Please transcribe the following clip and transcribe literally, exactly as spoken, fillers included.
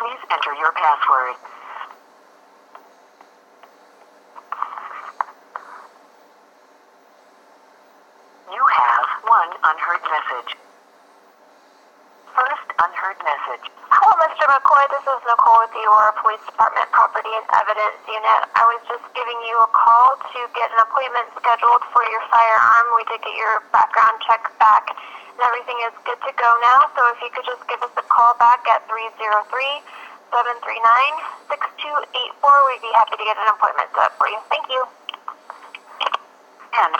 Please enter your password. You have one unheard message. First unheard message. Hello, Mister McCoy. This is Nicole with the Aurora Police Department Property and Evidence Unit. I was just giving you a call to get an appointment scheduled for your firearm. We did get your background check back, and everything is good to go now. So if you could just give us a call back at three zero three, seven three nine, six two eight four, we'd be happy to get an appointment set up for you. Thank you. And